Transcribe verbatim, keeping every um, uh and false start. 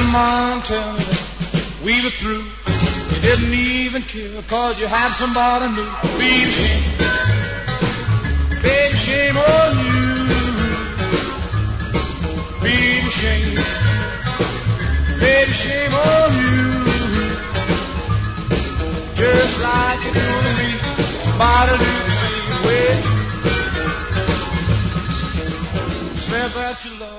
mom tell me that we were through. You didn't even care cause you had somebody new. Baby, shame, baby, shame on you. Baby, shame, baby, shame on you. Just like you do to me, somebody do the same way. Said that you love